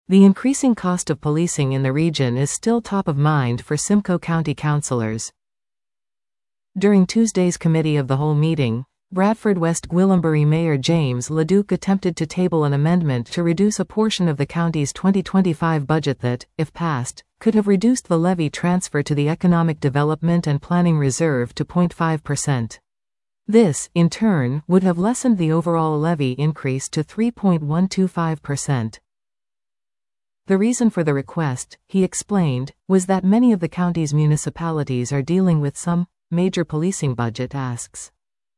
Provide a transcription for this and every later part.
The increasing cost of policing in the region is still top of mind for Simcoe County councilors. During Tuesday's Committee of the Whole meeting, Bradford West Gwillimbury Mayor James LeDuc attempted to table an amendment to reduce a portion of the county's 2025 budget that, if passed, could have reduced the levy transfer to the Economic Development and Planning Reserve to 0.5%. This, in turn, would have lessened the overall levy increase to 3.125%. The reason for the request, he explained, was that many of the county's municipalities are dealing with some major policing budget asks.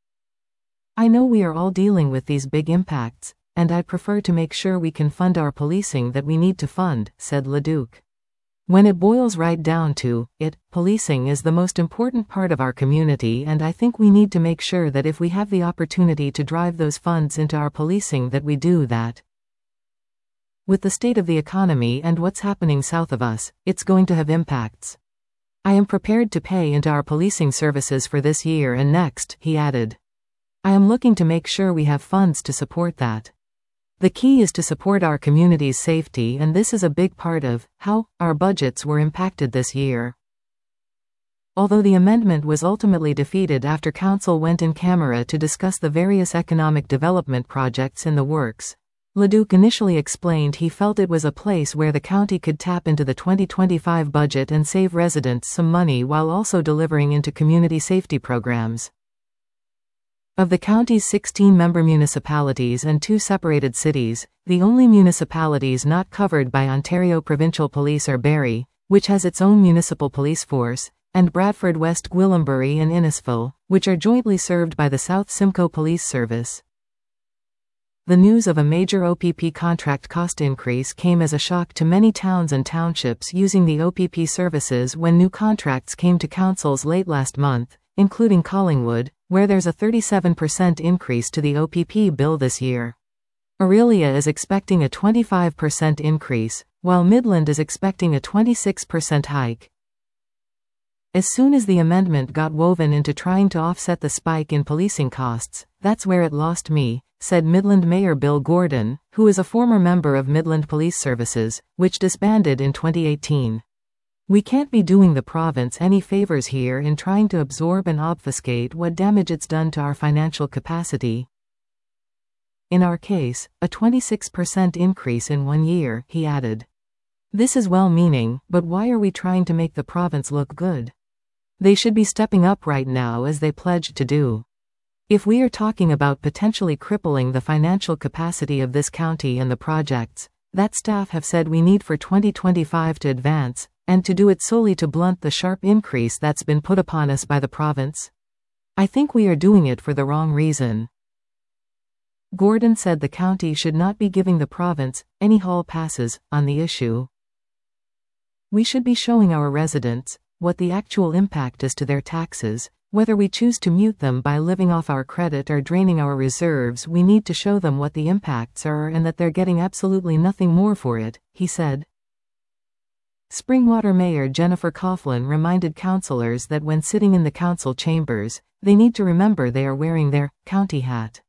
I know we are all dealing with these big impacts, and I'd prefer to make sure we can fund our policing that we need to fund, said LeDuc. When it boils right down to it, policing is the most important part of our community, and I think we need to make sure that if we have the opportunity to drive those funds into our policing that we do that. With the state of the economy and what's happening south of us, it's going to have impacts. I am prepared to pay into our policing services for this year and next, he added. I am looking to make sure we have funds to support that. The key is to support our community's safety, and this is a big part of how our budgets were impacted this year. Although the amendment was ultimately defeated after council went in camera to discuss the various economic development projects in the works, LeDuc initially explained he felt it was a place where the county could tap into the 2025 budget and save residents some money while also delivering into community safety programs. Of the county's 16 member municipalities and 2 separated cities, the only municipalities not covered by Ontario Provincial Police are Barrie, which has its own municipal police force, and Bradford West Gwillimbury and Innisfil, which are jointly served by the South Simcoe Police Service. The news of a major OPP contract cost increase came as a shock to many towns and townships using the OPP services when new contracts came to councils late last month, including Collingwood, where there's a 37% increase to the OPP bill this year. Orillia is expecting a 25% increase, while Midland is expecting a 26% hike. As soon as the amendment got woven into trying to offset the spike in policing costs, that's where it lost me, said Midland Mayor Bill Gordon, who is a former member of Midland Police Services, which disbanded in 2018. We can't be doing the province any favors here in trying to absorb and obfuscate what damage it's done to our financial capacity. In our case, a 26% increase in 1 year, he added. This is well-meaning, but why are we trying to make the province look good? They should be stepping up right now as they pledged to do. If we are talking about potentially crippling the financial capacity of this county and the projects that staff have said we need for 2025 to advance, and to do it solely to blunt the sharp increase that's been put upon us by the province, I think we are doing it for the wrong reason. Gordon said the county should not be giving the province any hall passes on the issue. We should be showing our residents what the actual impact is to their taxes. Whether we choose to mute them by living off our credit or draining our reserves, we need to show them what the impacts are and that they're getting absolutely nothing more for it, he said. Springwater Mayor Jennifer Coughlin reminded councillors that when sitting in the council chambers, they need to remember they are wearing their county hat.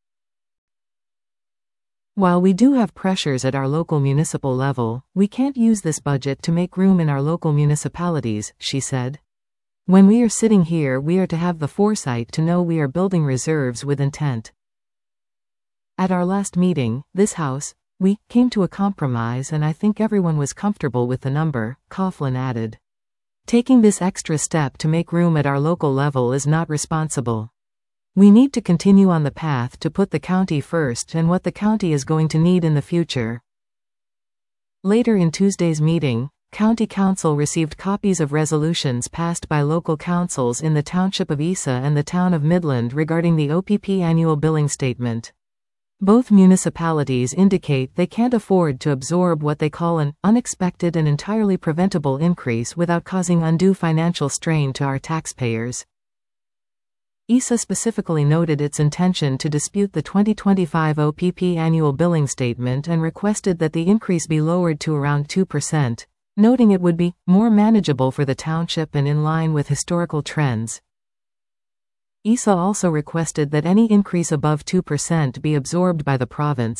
While we do have pressures at our local municipal level, we can't use this budget to make room in our local municipalities, she said. When we are sitting here, we are to have the foresight to know we are building reserves with intent. At our last meeting, this House, we came to a compromise and I think everyone was comfortable with the number, Coughlin added. Taking this extra step to make room at our local level is not responsible. We need to continue on the path to put the county first and what the county is going to need in the future. Later in Tuesday's meeting, County Council received copies of resolutions passed by local councils in the Township of Isa and the Town of Midland regarding the OPP annual billing statement. Both municipalities indicate they can't afford to absorb what they call an unexpected and entirely preventable increase without causing undue financial strain to our taxpayers. Isa specifically noted its intention to dispute the 2025 OPP annual billing statement and requested that the increase be lowered to around 2%. Noting it would be more manageable for the township and in line with historical trends. Isa also requested that any increase above 2% be absorbed by the province,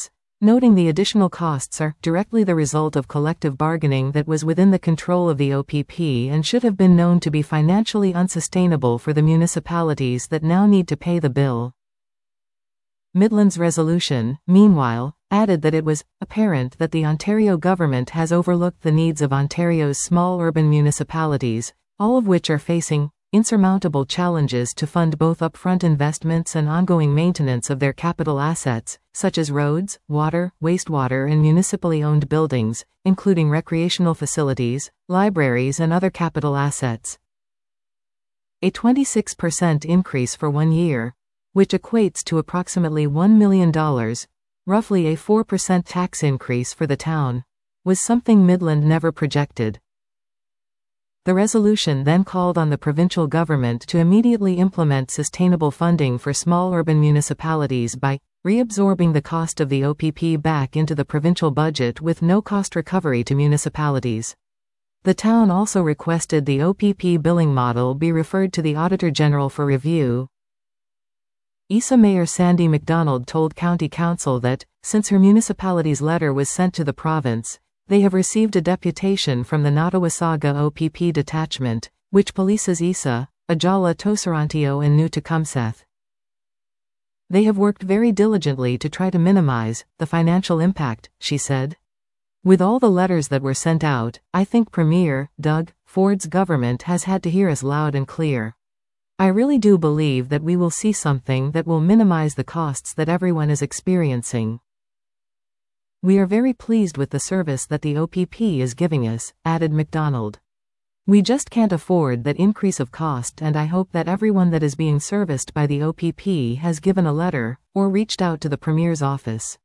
noting the additional costs are directly the result of collective bargaining that was within the control of the OPP and should have been known to be financially unsustainable for the municipalities that now need to pay the bill. Midland's resolution, meanwhile, added that it was apparent that the Ontario government has overlooked the needs of Ontario's small urban municipalities, all of which are facing insurmountable challenges to fund both upfront investments and ongoing maintenance of their capital assets, such as roads, water, wastewater and municipally owned buildings, including recreational facilities, libraries and other capital assets. A 26% increase for 1 year, which equates to approximately $1 million, roughly a 4% tax increase for the town, was something Midland never projected. The resolution then called on the provincial government to immediately implement sustainable funding for small urban municipalities by reabsorbing the cost of the OPP back into the provincial budget with no cost recovery to municipalities. The town also requested the OPP billing model be referred to the Auditor General for review. Isa Mayor Sandy McDonald told County Council that, since her municipality's letter was sent to the province, they have received a deputation from the Nottawasaga OPP detachment, which polices Isa, Ajala Toserantio and New Tecumseth. They have worked very diligently to try to minimize the financial impact, she said. With all the letters that were sent out, I think Premier Doug Ford's government has had to hear us loud and clear. I really do believe that we will see something that will minimize the costs that everyone is experiencing. We are very pleased with the service that the OPP is giving us, added McDonald. We just can't afford that increase of cost, and I hope that everyone that is being serviced by the OPP has given a letter or reached out to the Premier's office.